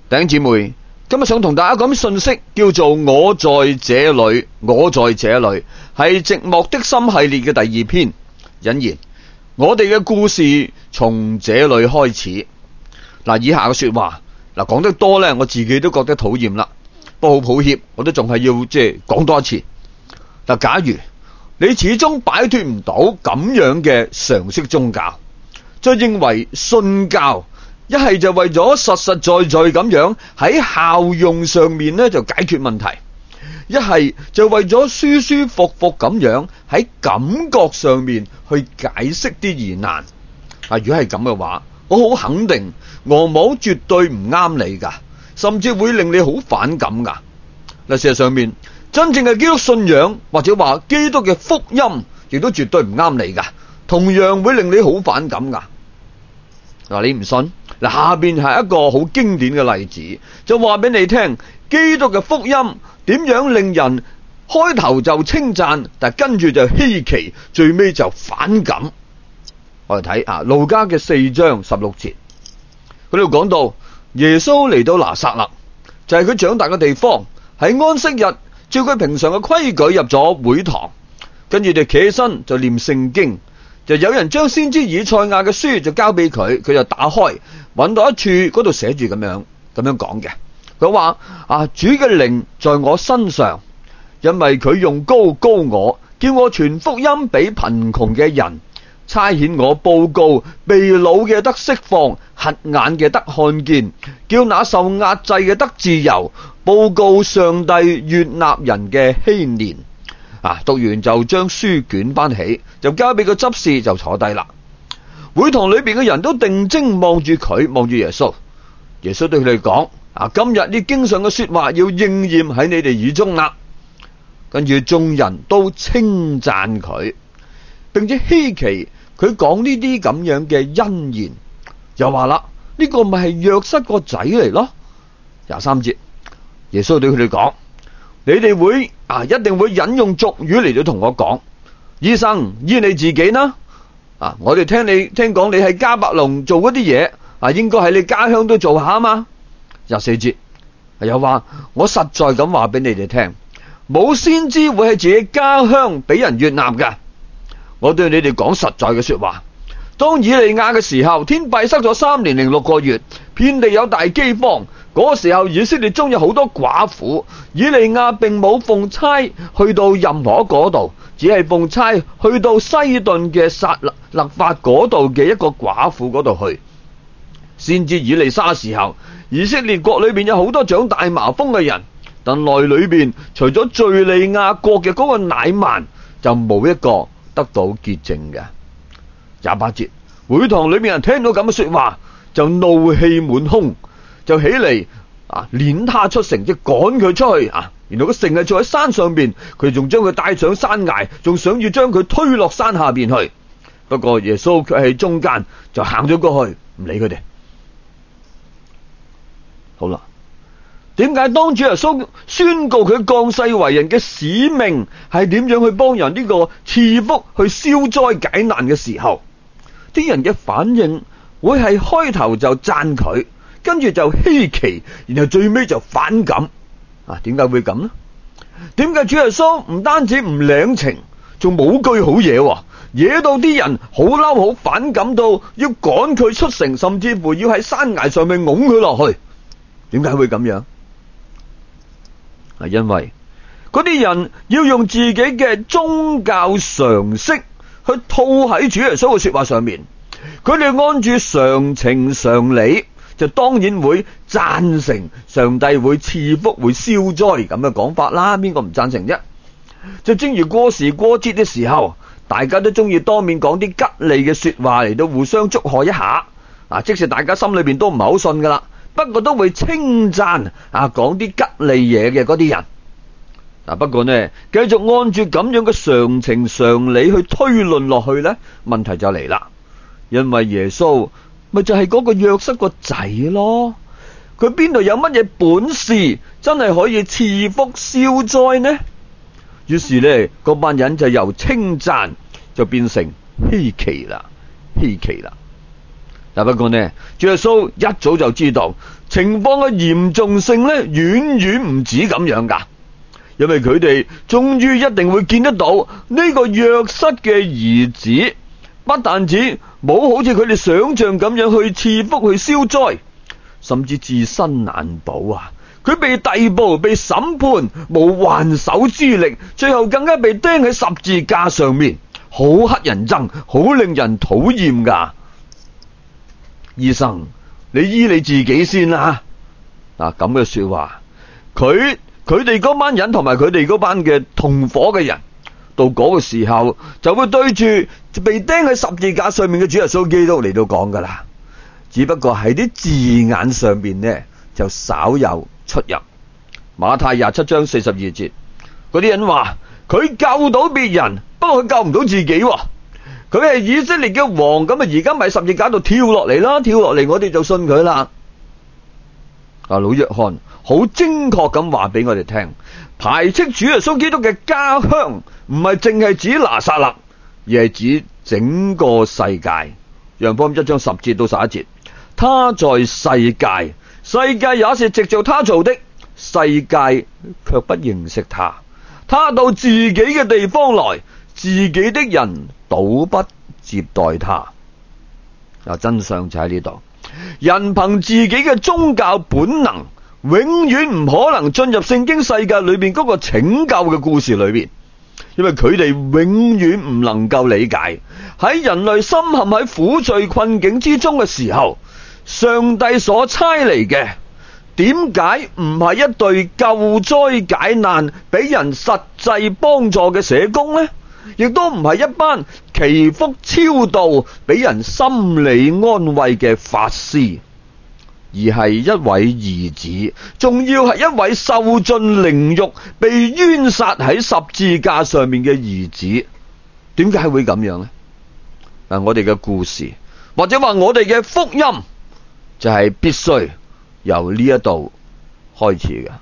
弟兄姊妹，今日想同大家講信息，叫做我在這裏，我在這裏，係寂寞的心系列嘅第二篇。引言，我哋嘅故事從這裏開始。以下嘅說話，講得多呢，我自己都覺得討厭啦。不過好抱歉，我都仲係要講多一次。假如你始終擺脫唔到咁樣嘅常識宗教，就認為信教一係就為咗實實在在咁樣喺效用上面呢就解決問題，一係就為咗舒舒服服咁樣喺感覺上面去解釋啲疑難。如果係咁嘅話，我好肯定俄網絕對唔啱你噶，甚至會令你好反感噶。事實上面真正嘅基督信仰或者話基督嘅福音亦都絕對唔啱你噶，同樣會令你好反感噶。你唔信？下邊係一個好經典嘅例子，就話俾你聽，基督嘅福音點樣令人開頭就稱讚，但跟住就稀奇，最尾就反感。我哋睇路加嘅4章16節，佢度講到耶穌嚟到拿撒勒，就係佢長大嘅地方。喺安息日，照佢平常嘅規矩入咗會堂，跟住就企起身就念聖經。就有人將先知以賽亞嘅書就交俾佢，佢就打開，揾到一處嗰度寫住咁樣講嘅。佢話主嘅靈在我身上，因為佢用膏膏我，叫我傳福音俾貧窮嘅人，差遣我報告被擄嘅得釋放，瞎眼嘅得看見，叫那受壓制嘅得自由，報告上帝悅納人嘅禧年。讀完就將書捲翻起，就交俾個執事就坐低啦。會堂裏邊嘅人都定睛望住佢，望住耶穌。耶穌對佢哋講：今日呢經上嘅說話要應驗喺你哋耳中啦。跟住眾人都稱讚佢，並且稀奇佢講呢啲咁樣嘅恩言，又話啦，呢個咪係約瑟個仔嚟咯。23節，耶穌對佢哋講：你哋會一定會引用俗語嚟到同我講，醫生醫你自己啦。我哋聽講你喺迦百農做嗰啲嘢，應該喺你家鄉都做下啊嘛。24節又話：我實在咁話俾你哋聽，冇先知會喺自己家鄉俾人悅納噶。我對你哋講實在嘅說話，當以利亞嘅時候，天閉塞咗3年零6個月，遍地有大饑荒。嗰個時候以色列中有好多寡婦，以利亞並冇奉差去到任何嗰度，只係奉差去到西頓嘅撒勒法嗰度嘅一個寡婦嗰度去。先知以利沙時候，以色列國裏邊有好多長大麻風嘅人，但內裏邊除咗敘利亞國嘅嗰個乃縵，就冇一個得到潔淨嘅。28節，會堂裏面人聽到咁嘅說話，就怒氣滿胸，就起嚟攆他出城，即趕佢出去。原來個城係住喺山上邊，佢仲將佢帶上山崖，仲想要將佢推落山下邊去。不過耶穌卻喺中間就行咗過去，唔理佢哋。好啦，點解當主耶穌宣告佢降世為人嘅使命係點樣去幫人呢個賜福去消災解難嘅時候，啲人嘅反應會係開頭就讚佢，跟住就稀奇，然後最尾就反感。點解會咁呢？點解主耶穌唔單止唔領情，仲冇句好嘢，惹到啲人好嬲好反感到要趕佢出城，甚至乎要喺山崖上面拱佢落去？點解會咁樣？因為嗰啲人要用自己嘅宗教常識去套喺主耶穌嘅說話上面，佢哋按住常情常理，就當然會贊成上帝會賜福會消災咁嘅講法啦。邊個唔贊成啫？就正如過時過節嘅時候，大家都中意當面講啲吉利嘅說話嚟到互相祝賀一下。即使大家心裏邊都唔係好信噶啦，不過都會稱讚講啲吉利嘢嘅嗰啲人。不過呢，繼續按住咁樣嘅常情常理去推論落去呢，問題就嚟啦。因為耶穌咪就係嗰個約瑟個仔咯，佢邊度有乜嘢本事真係可以賜福消災呢？於是呢，嗰班人就由稱讚就變成稀奇啦，稀奇啦。 不過呢，主耶穌一早就知道情況嘅嚴重性呢，遠遠唔止咁樣噶，因為佢哋終於一定會見得到呢個約瑟嘅兒子，不但止冇好似佢哋想象咁樣去賜福去消災，甚至自身難保啊！佢被逮捕、被審判，無還手之力，最後更加被釘喺十字架上面，好乞人憎，好令人討厭噶。醫生，你醫你自己先啦。咁嘅說話，佢哋嗰班人同埋佢哋嗰班嘅同伙嘅人，到嗰個時候就會對住被釘喺十字架上面嘅主耶穌基督嚟到講噶啦。只不過喺啲字眼上邊呢，就稍有出入。馬太27章42節，嗰啲人話佢救到別人，不過佢救唔到自己。佢係以色列嘅王，咁啊而家咪十字架度跳落嚟啦，跳落嚟我哋就信佢啦。老約翰好精確咁話俾我哋聽，排斥主耶穌基督嘅家鄉唔係淨係指拿撒勒，而係指整個世界。約翰福音1章10節到11節，他在世界，世界也是藉着他做的，世界卻不認識他。他到自己嘅地方來，自己的人倒不接待他。真相就喺呢度，人憑自己嘅宗教本能，永遠唔可能進入聖經世界裏邊嗰個拯救嘅故事裏邊，因為佢哋永遠唔能夠理解喺人類深陷喺苦罪困境之中嘅時候，上帝所差嚟嘅點解唔係一隊救災解難俾人實際幫助嘅社工呢？亦都唔係一班祈福超度俾人心理安慰嘅法師，而係一位兒子，仲要係一位受盡凌辱被冤殺喺十字架上面嘅兒子。點解會咁樣呢？我哋嘅故事或者話我哋嘅福音就係必須由呢一度開始嘅。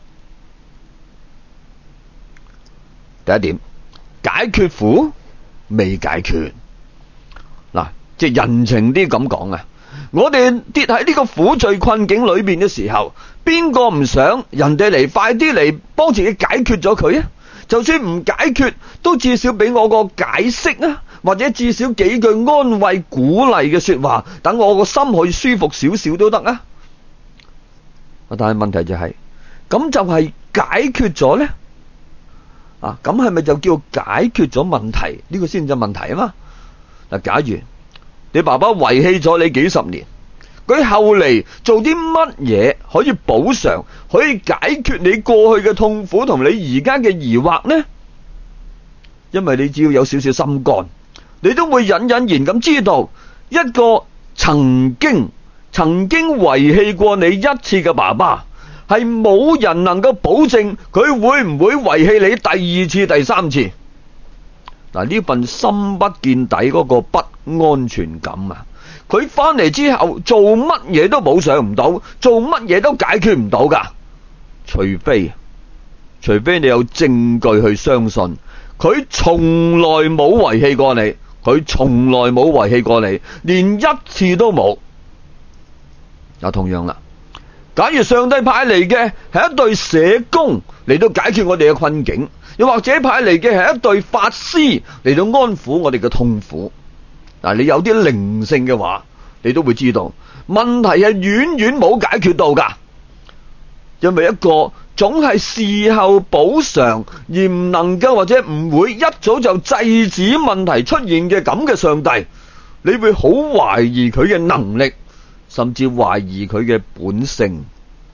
第一點，解決苦未解決。即係人情啲咁講啊，我哋跌喺呢個苦罪困境裏邊嘅時候，邊個唔想人哋嚟快啲嚟幫自己解決咗佢啊？就算唔解決，都至少俾我個解釋啊，或者至少幾句安慰鼓勵嘅說話，等我個心可以舒服少少都得啊。但係問題就係，咁就係解決咗呢？咁係咪就叫解決咗問題？呢個先至係問題啊嘛。假如你爸爸遺棄咗你幾十年，佢後嚟做啲乜嘢可以補償，可以解決你過去嘅痛苦同你而家嘅疑惑呢？因為你只要有少少心肝，你都會隱隱然咁知道，一個曾經遺棄過你一次嘅爸爸，係冇人能夠保證佢會唔會遺棄你第二次、第三次。呢份深不見底嗰個不安全感啊，佢翻嚟之後做乜嘢都補償唔到，做乜嘢都解決唔到噶，除非你有證據去相信佢從來冇遺棄過你，佢從來冇遺棄過你，連一次都冇。同樣啦，假如上帝派嚟嘅係一隊社工嚟到解決我哋嘅困境，又或者派嚟嘅係一隊法師嚟到安撫我哋嘅痛苦，你有啲靈性嘅話，你都會知道問題係遠遠冇解決到噶。因為一個總係事後補償而唔能夠或者唔會一早就制止問題出現嘅咁嘅上帝，你會好懷疑佢嘅能力，甚至懷疑佢嘅本性。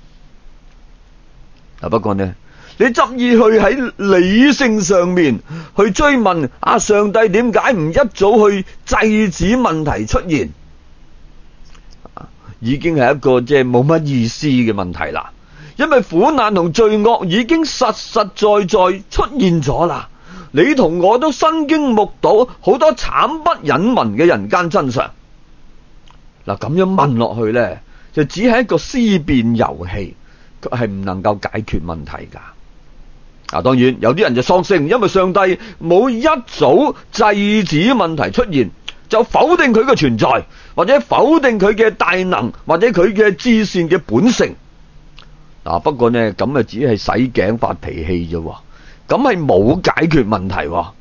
不過呢，你執意去喺理性上面去追問上帝點解唔一早去制止問題出現，已經係一個即係冇乜意思嘅問題啦。因為苦難同罪惡已經實實在在出現咗啦，你同我都身經目睹好多慘不忍聞嘅人間真相。咁樣問落去呢，就只係一個思辨遊戲，佢係唔能夠解決問題噶。當然有啲人就索性因為上帝冇一早制止問題出現， 就否定佢嘅存在，或者否定佢嘅大能，或者佢嘅至善嘅本性。不過呢，咁啊只係洗頸發脾氣啫，咁係冇解決問題。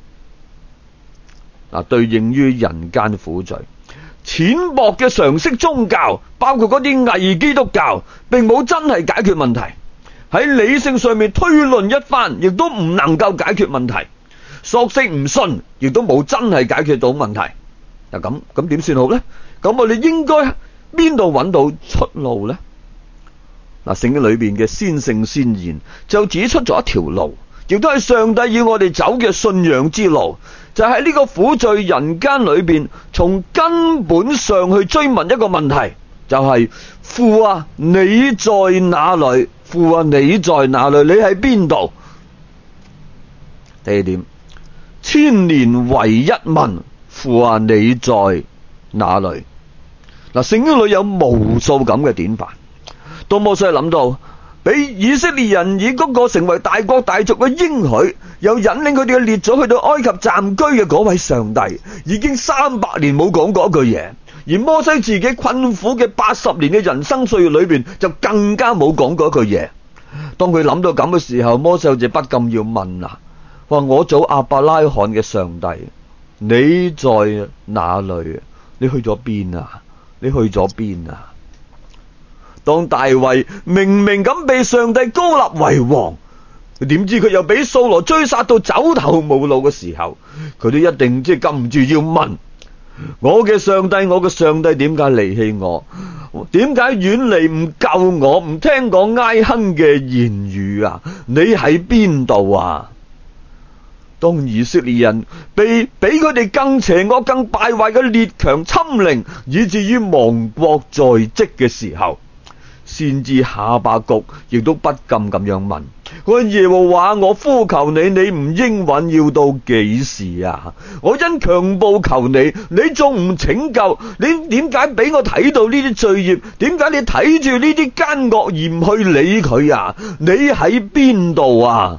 對應於人間苦罪，淺薄嘅常識宗教，包括嗰啲偽基督教，並冇真係解決問題。喺理性上面推論一番，亦都唔能夠解決問題。索性唔信，亦都冇真係解決到問題。咁點算好呢？咁我哋應該邊度揾到出路呢？聖經裏邊嘅先聖先賢就指出咗一條路，亦都係上帝要我哋走嘅信仰之路，就係喺呢個苦罪人間裏邊，從根本上去追問一個問題，就係父啊，你在哪裏？父啊，你在哪裏？你喺邊度？第二點，千年為一問，父啊，你在哪裏？聖經裏有無數咁嘅典範。當摩西諗到俾以色列人以嗰個成為大國大族嘅應許，又引領佢哋嘅列祖去到埃及暫居嘅嗰位上帝，已經300年冇講過一句嘢，而摩西自己困苦嘅80年嘅人生歲月裏邊，就更加冇講過一句嘢。當佢諗到咁嘅時候，摩西就不禁要問啦：話我祖亞伯拉罕嘅上帝，你在哪裏？你去咗邊啊？你去咗邊啊？當大衛明明咁被上帝膏立為王，點知佢又俾掃羅追殺到走投無路嘅時候，佢都一定禁唔住要問：我嘅上帝，我嘅上帝，點解離棄我？點解遠離唔救我？唔聽講哀哼嘅言語啊？你喺邊度啊？當以色列人被比佢哋更邪惡、更敗壞嘅列強侵凌，以至於亡國在即嘅時候，先知哈巴谷亦都不禁咁樣問：我耶和華，我呼求你，你唔應允，要到幾時啊？我因強暴求你，你仲唔拯救？你點解俾我睇到呢啲罪孽？點解你睇住呢啲奸惡而唔去理佢啊？你喺邊度啊？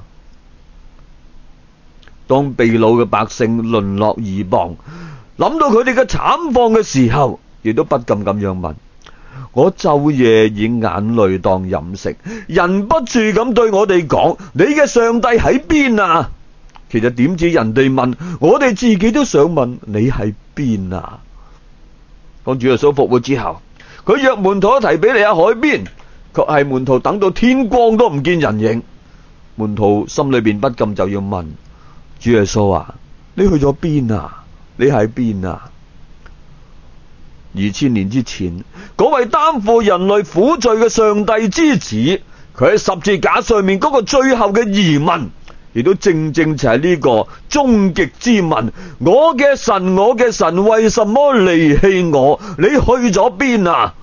當被擄嘅百姓淪落異邦，諗到佢哋嘅慘況嘅時候，亦都不禁咁樣問：我晝夜以眼淚當飲食，人不住咁對我哋講：你嘅上帝喺邊啊？其實點知人哋問，我哋自己都想問：你喺邊啊？當主耶穌復活之後，佢約門徒提比利亞海邊，卻係門徒等到天光都唔見人影。門徒心裏邊不禁就要問：主耶穌啊，你去咗邊啊？你喺邊啊？2000年之前，嗰位擔負人類苦罪嘅上帝之子，佢喺十字架上面嗰個最後嘅疑問，亦都正正就係呢個終極之問：我嘅神，我嘅神，為什麼離棄我？你去咗邊啊？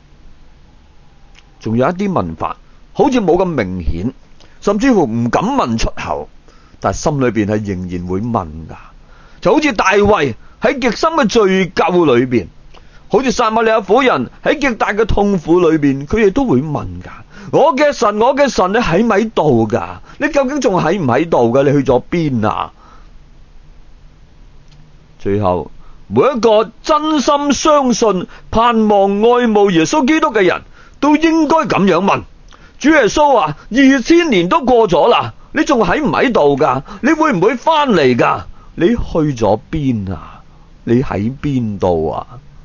仲有一啲問法好似冇咁明顯，甚至乎唔敢問出口，但係心裏邊係仍然會問噶。就好似大衛喺極深嘅罪疚裏邊，好似撒瑪利亞婦人喺極大嘅痛苦裏邊，佢亦都會問噶：我嘅神，我嘅神，你喺咪度噶？你究竟仲喺唔喺度噶？你去咗邊啊？最後，每一個真心相信、盼望、愛慕耶穌基督嘅人都應該咁樣問：主耶穌啊，2000年都過咗啦，你仲喺唔喺度噶？你會唔會翻嚟噶？你去咗邊啊？你喺邊度啊？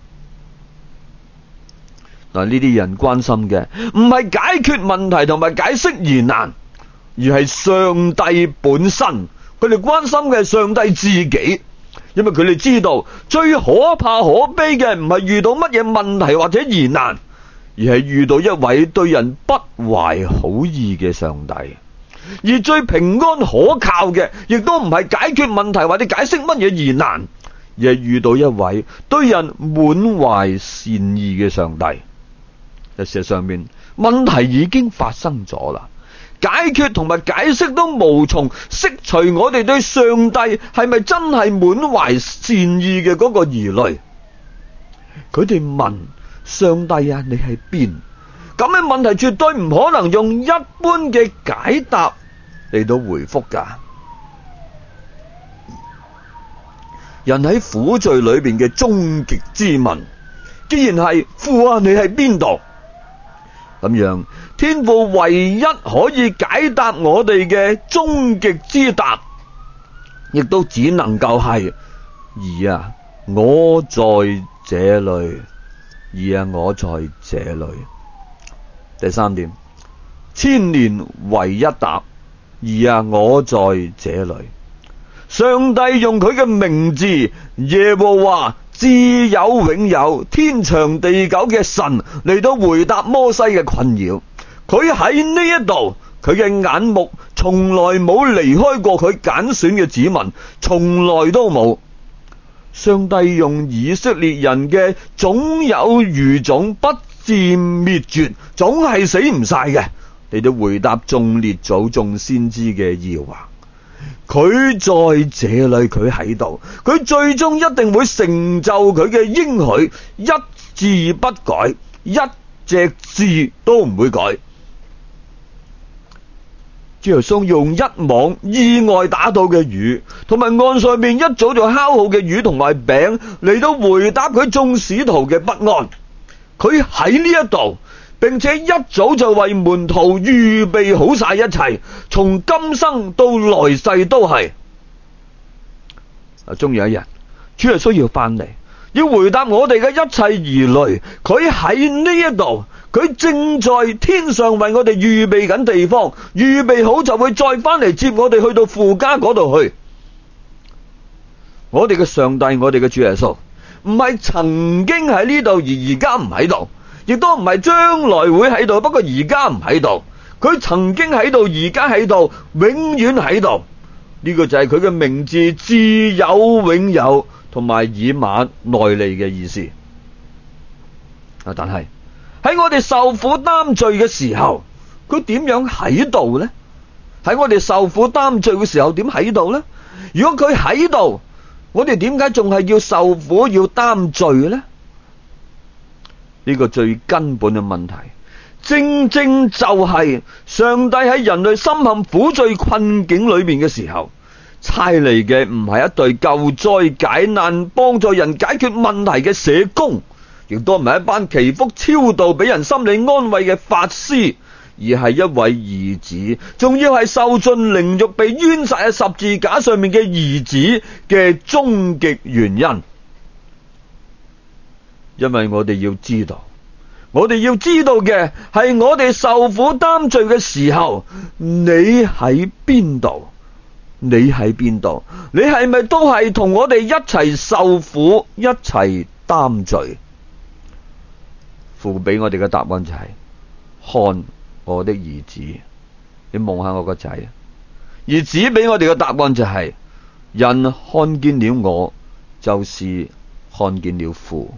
嗱，呢啲人關心嘅唔係解決問題同埋解釋疑難，而係上帝本身。佢哋關心嘅係上帝自己，因為佢哋知道最可怕可悲嘅唔係遇到乜嘢問題或者疑難，而係遇到一位對人不懷好意嘅上帝。而最平安可靠嘅，亦都唔係解決問題或者解釋乜嘢疑難，而係遇到一位對人滿懷善意嘅上帝。事實上面問題已經發生咗啦，解決同埋解釋都無從釋除我哋對上帝係咪真係滿懷善意嘅嗰個疑慮。佢哋問上帝啊，你喺邊？咁嘅問題絕對唔可能用一般嘅解答嚟到回覆噶。 人喺苦罪裏邊嘅終極之問。既然係父啊，你喺邊度？咁樣天父唯一可以解答我哋嘅終極之答，亦都只能夠係兒啊，我在這裏，兒啊，我在這裏。第三點，千年唯一答，兒啊，我在這裏。上帝用佢嘅名字耶和華自有永有天長地久嘅神嚟到回答摩西嘅困擾。佢喺呢一度，佢嘅眼目從來冇離開過佢揀選嘅子民，從來都冇。上帝用以色列人嘅總有餘種，不致滅絕，總係死唔晒嘅，嚟到回答眾列祖眾先知嘅疑惑。佢在這裏，佢喺度，佢最終一定會成就佢嘅應許，一字不改，一隻字都唔會改。主耶穌用一網意外打到嘅魚，同埋岸上面一早就烤好嘅魚同埋餅嚟到回答佢眾使徒嘅不安。佢喺呢一度，並且一早就為門徒預備好晒一切，從今生到來世都係。終有一日，主耶穌要翻嚟，要回答我哋嘅一切疑慮。佢喺呢一度，佢正在天上為我哋預備緊地方，預備好就會再翻嚟接我哋去到父家嗰度去。我哋嘅上帝，我哋嘅主耶穌，唔係曾經喺呢度而家唔喺度，亦都唔係將來會喺度，不過而家唔喺度。佢曾經喺度，而家喺度，永遠喺度。呢個就係佢嘅名字自有永有，同埋以馬內利嘅意思。但係喺我哋受苦擔罪嘅時候，佢點樣喺度呢？喺我哋受苦擔罪嘅時候，點喺度呢？如果佢喺度，我哋點解仲係要受苦要擔罪呢？呢個最根本嘅問題，正正就係上帝喺人類深陷苦罪困境裏面嘅時候，差嚟嘅唔係一隊救災解難幫助人解決問題嘅社工，亦都唔係一班祈福超度俾人心理安慰嘅法師，而係一位兒子，仲要係受盡凌辱被冤殺喺十字架上面嘅兒子嘅終極原因。因為我哋要知道嘅係我哋受苦擔罪嘅時候，你喺邊度？你喺邊度？你係咪都係同我哋一齊受苦，一齊擔罪？父俾我哋嘅答案就係：看我的兒子，你望下我個仔。而子俾我哋嘅答案就係：人看見了我，就是看見了父。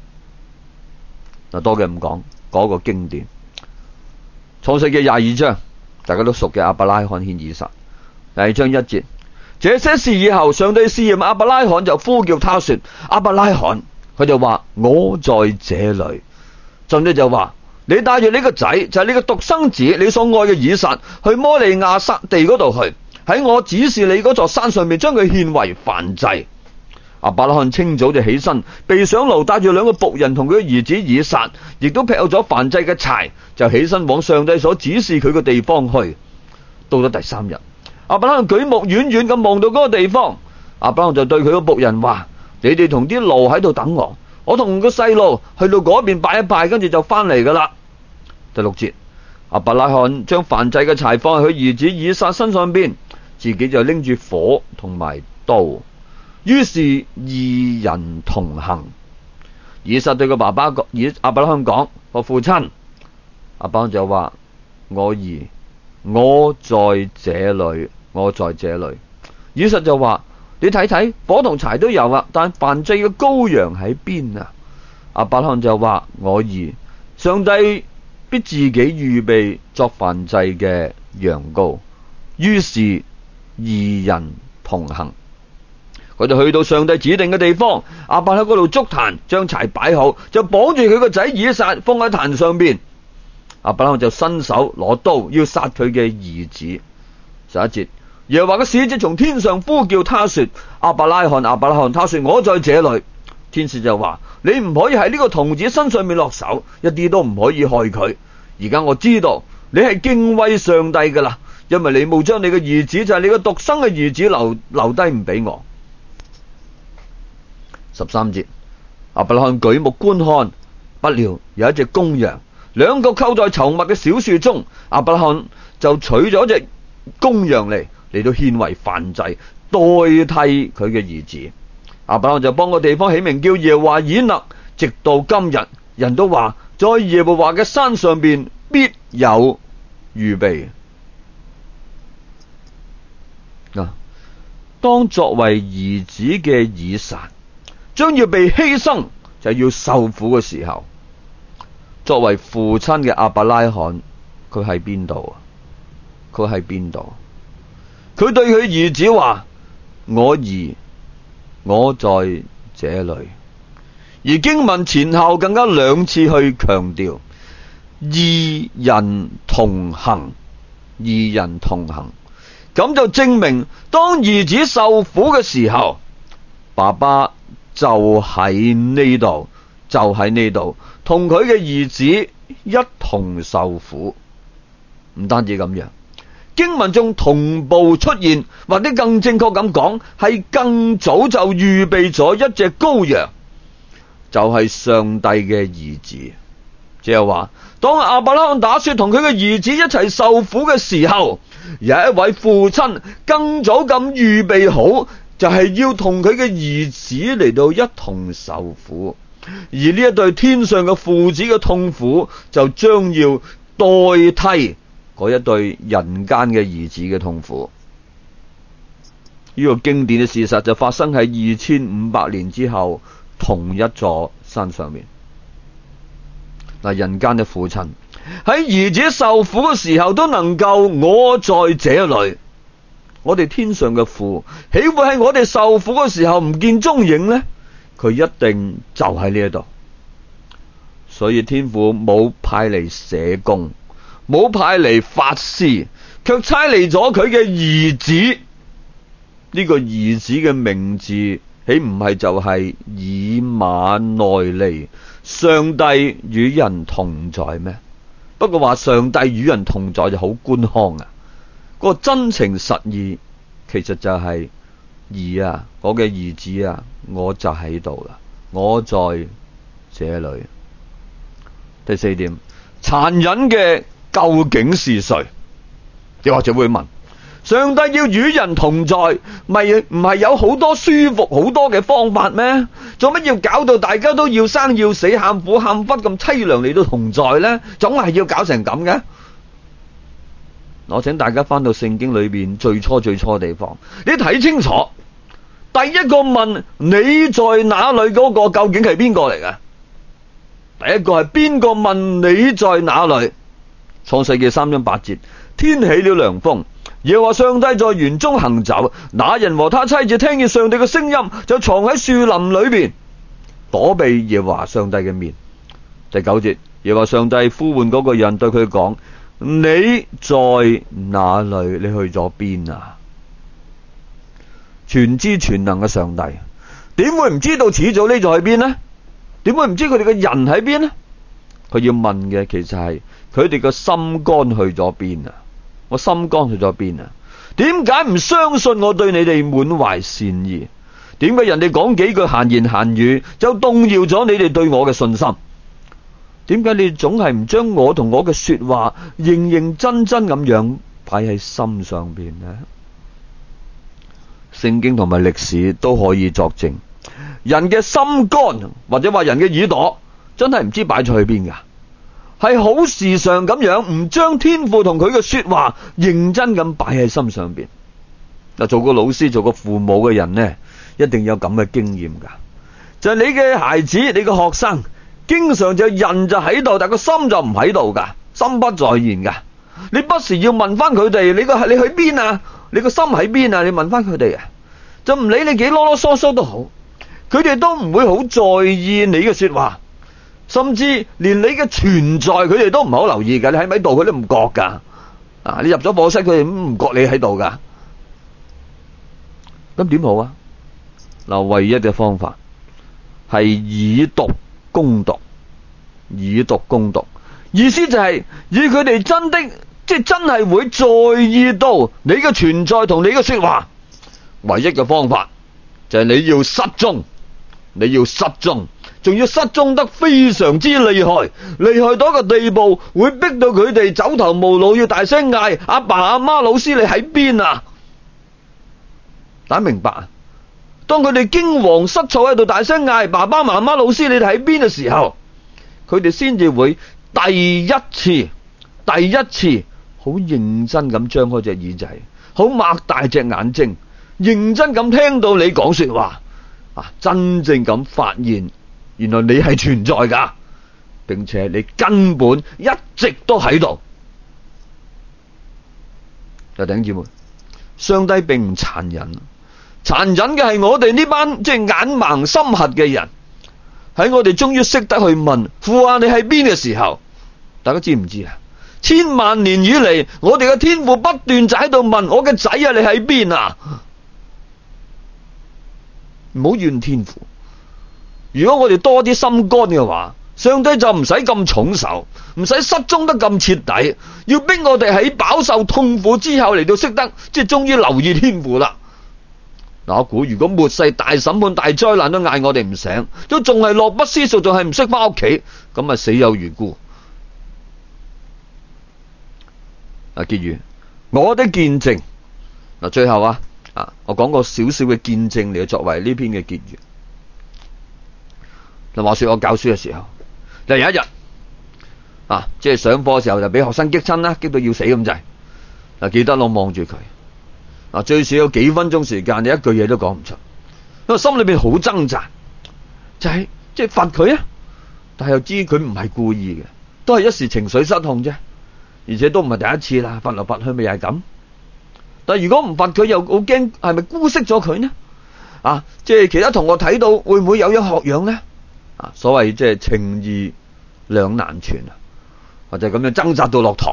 多嘅唔講，嗰個經典創世記22章，大家都熟嘅亞伯拉罕獻以撒。第2章1節，這些事以後，上帝試驗亞伯拉罕，就呼叫他說：亞伯拉罕，佢就話我在這裏。上帝就話：你帶住呢個仔，就係你個獨生子，你所愛嘅以撒，去摩利亞撒地嗰度去，喺我指示你嗰座山上面，將佢獻為燔祭。亞伯拉罕清早就起身，備上驢，帶住2個僕人同佢嘅兒子以撒，亦都劈好咗燔祭嘅柴，就起身往上帝所指示佢嘅地方去。到咗第3日，亞伯拉罕舉目遠遠咁望到嗰個地方，亞伯拉罕就對佢個僕人話：你哋同啲驢喺度等我，我同個細路去到嗰邊拜一拜，跟住就翻嚟噶啦。第6節，亞伯拉罕將燔祭嘅柴放喺佢兒子以撒身上邊，自己就拎住火同埋刀。於是2人同行。以撒對個爸爸亞伯拉罕講：我父親。亞伯拉罕就話：我兒，我在這裏，我在這裏。以撒就話：你睇睇，火同柴都有啊，但燔祭嘅羔羊喺邊啊？亞伯拉罕就話：我兒，上帝必自己預備作燔祭嘅羊羔。於是2人同行。佢哋去到上帝指定嘅地方，亞伯喺嗰度築壇，將柴擺好，就綁住佢個仔以撒，放喺壇上邊。亞伯拉罕就伸手攞刀要殺佢嘅兒子。11節， 耶和華嘅使者從天上呼叫他說：亞伯拉罕，亞伯拉罕。他說：我在這裏。天使就話：你唔可以喺呢個童子身上面落手，一啲都唔可以害佢。而家我知道你係敬畏上帝噶啦，因為你冇將你嘅兒子，就係你嘅獨生嘅兒子留低唔俾我。13節，亞伯拉罕舉目觀看，不料有一隻公羊，兩個扣在稠密嘅小樹中，亞伯拉罕就取咗隻公羊嚟到獻為燔祭，代替佢嘅兒子。亞伯拉罕就幫個地方起名叫耶和華以勒，直到今日，人都話在耶和華嘅山上邊必有預備。當作為兒子嘅以撒將要被犧牲，就要受苦嘅時候，作為父親嘅亞伯拉罕，佢喺邊度啊？佢喺邊度？佢對佢兒子話：我兒，我在這裏。而經文前後更加兩次去強調二人同行，二人同行，咁就證明當兒子受苦嘅時候，爸爸就喺呢度，同佢嘅兒子一同受苦。唔單止咁樣，經文仲同步出現，或者更正確咁講，係更早就預備咗一隻羔羊，就係上帝嘅兒子。即係話，當亞伯拉罕打算同佢嘅兒子一齊受苦嘅時候，有一位父親更早咁預備好，就係要同佢嘅兒子嚟到一同受苦。而呢一對天上嘅父子嘅痛苦，就將要代替嗰一對人間嘅兒子嘅痛苦。呢個經典嘅事實就發生喺2500年之後，同一座山上面。人間嘅父親喺兒子受苦嘅時候都能夠我在這裏，我哋天上嘅父豈會喺我哋受苦嘅時候唔見蹤影呢？佢一定就喺呢一度。所以天父冇派嚟社工，冇派嚟法師，卻差嚟咗佢嘅兒子。呢個兒子嘅名字豈唔係就係以馬內利，上帝與人同在咩？不過話上帝與人同在就好官腔啊，個真情實意其實就係兒啊，我嘅兒子啊，我就喺度啦，我在這裏。第4點，殘忍嘅究竟是誰？你或者會問，上帝要與人同在，咪唔係有好多舒服好多嘅方法咩？做乜要搞到大家都要生要死，喊苦喊忽咁淒涼嚟到同在呢？總係要搞成咁嘅？我請大家翻到聖經裏邊最初嘅地方，你睇清楚，第一個問你在哪裏嗰個究竟係邊個嚟㗎？第一個係邊個問你在哪裏？創世記3章8節，天起了涼風，耶和華上帝在園中行走，那人和他妻子聽見上帝嘅聲音，就藏喺樹林裏邊，躲避耶和華上帝嘅面。第9節，耶和華上帝呼喚嗰個人，對佢講：你在哪裏？你去咗邊啊？全知全能嘅上帝點會唔知道始祖呢度喺邊呢？點會唔知佢哋嘅人喺邊呢？佢要問嘅其實係佢哋嘅心肝去咗邊啊？我心肝去咗邊啊？點解唔相信我對你哋滿懷善意？點解人哋講幾句閒言閒語就動搖咗你哋對我嘅信心？點解你總係唔將我同我嘅說話認認真真咁樣擺喺心上邊呢？聖經同埋歷史都可以作證，人嘅心肝或者話人嘅耳朵真係唔知擺咗去邊噶，係好時常咁樣唔將天父同佢嘅說話認真咁擺喺心上邊。做個老師做個父母嘅人呢，一定有咁嘅經驗噶，就係你嘅孩子你嘅學生經常就人就喺度，但個心就唔喺度噶，心不在焉噶。你不時要問翻佢哋，你去邊啊？你個心喺邊啊？你問翻佢哋啊，就唔理你幾囉囉嗦嗦都好，佢哋都唔會好在意你嘅說話，甚至連你嘅存在佢哋都唔係好留意噶。你喺咪度佢都唔覺噶，你入咗課室佢哋唔覺你喺度噶。 咁點好啊？嗱，唯一嘅方法係以毒攻毒，以毒攻毒，意思就係以佢哋真係會在意到你嘅存在同你嘅說話，唯一嘅方法就係你要失蹤，仲要失蹤得非常之厲害到一個地步，會逼到佢哋走投無路，要大聲嗌阿爸阿媽老師你喺邊啊？大家明白啊？當佢哋驚惶失措喺度大聲嗌爸爸媽媽老師你哋喺邊嘅時候，佢哋先至會第一次好認真咁張開隻耳仔，好擘大隻眼睛，認真咁聽到你講說話啊，真正咁發現原來你係存在噶，並且你根本一直都喺度。弟兄姊妹，上帝並唔殘忍，殘忍嘅係我哋呢班眼盲心瞎嘅人，喺我哋終於識得去問父啊你喺邊嘅時候，大家知唔知啊？千萬年以嚟，我哋嘅天父不斷就喺度問我嘅仔啊你喺邊啊？唔好怨天父。如果我哋多啲心肝嘅話，上帝就唔使咁重手，唔使失蹤得咁徹底，要逼我哋喺飽受痛苦之後嚟到識得終於留意天父啦。嗱，我估如果末世大審判大災難都嗌我哋唔醒，都仲係樂不思蜀，仲係唔識翻屋企，咁啊死有餘辜。結語我的見證。最後我講個少少嘅見證嚟作為呢篇嘅結語。話說我教書嘅時候，有一日即係上課嘅時候就俾學生激親啦，激到要死咁滯。記得我望住佢，最少有幾分鐘時間，你一句嘢都講唔出，因為心裏邊好掙扎，就係即係罰佢啊，但係又知佢唔係故意嘅，都係一時情緒失控啫，而且都唔係第一次啦，罰來罰去咪又係咁。但係如果唔罰佢，又好驚係咪姑息咗佢呢？即係其他同學睇到會唔會有樣學樣呢？所謂即係情義兩難全啊，或者咁樣掙扎到落堂，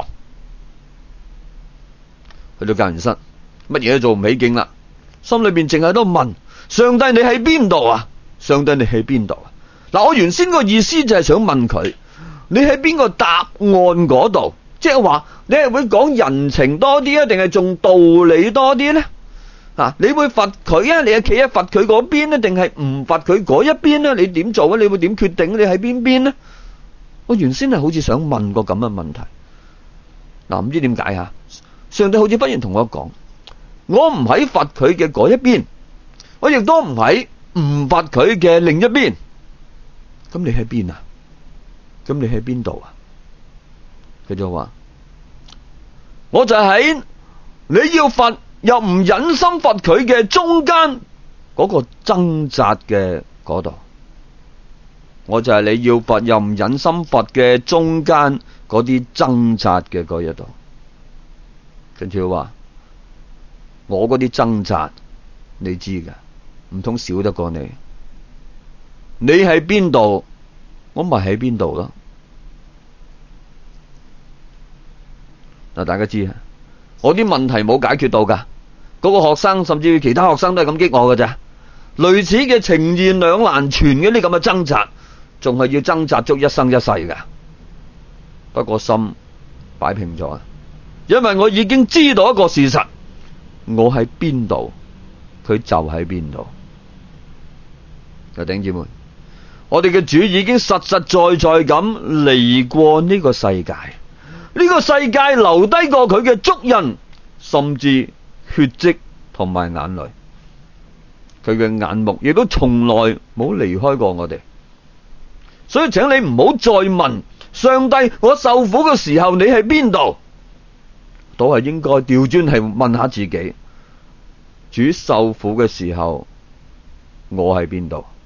去到教員室，乜嘢都做唔起勁啦，心裏邊淨係都問上帝你喺邊度啊？上帝你喺邊度啊？我原先個意思就係想問佢，你喺邊個答案嗰度？即係話你係會講人情多啲啊，定係仲道理多啲呢？你會罰佢啊？你係企喺罰佢嗰邊呢，定係唔罰佢嗰一邊呢？你點做啊？你會點決定？你喺邊邊呢？我原先係好似想問個咁嘅問題，唔知點解啊？上帝好似忽然同我講，我唔喺罰佢嘅嗰一邊，我亦都唔喺唔罰佢嘅另一邊。咁你喺邊啊？咁你喺邊度啊？佢就話，我就喺你要罰又唔忍心罰佢嘅中間嗰個掙扎嘅嗰度，我就係你要罰又唔忍心罰嘅中間嗰啲掙扎嘅嗰一度。跟住佢話，我嗰啲掙扎你知㗎，唔通少得過你？你喺邊度，我咪喺邊度咯。大家知啊，我啲問題冇解決到噶，嗰個學生甚至其他學生都係咁激我噶咋。類似嘅情義兩難全嘅呢咁嘅掙扎，仲係要掙扎足一生一世噶。不過心擺平咗，因為我已經知道一個事實，我喺邊度，佢就喺邊度。弟兄姊妹，我哋嘅主已經實實在在咁嚟過呢個世界。呢個世界留低過佢嘅足印，甚至血跡同埋眼淚，佢嘅眼目亦都從來冇離開過我哋。所以請你唔好再問上帝，我受苦嘅時候你喺邊度？都係應該調轉係問下自己，主受苦嘅時候我喺邊度？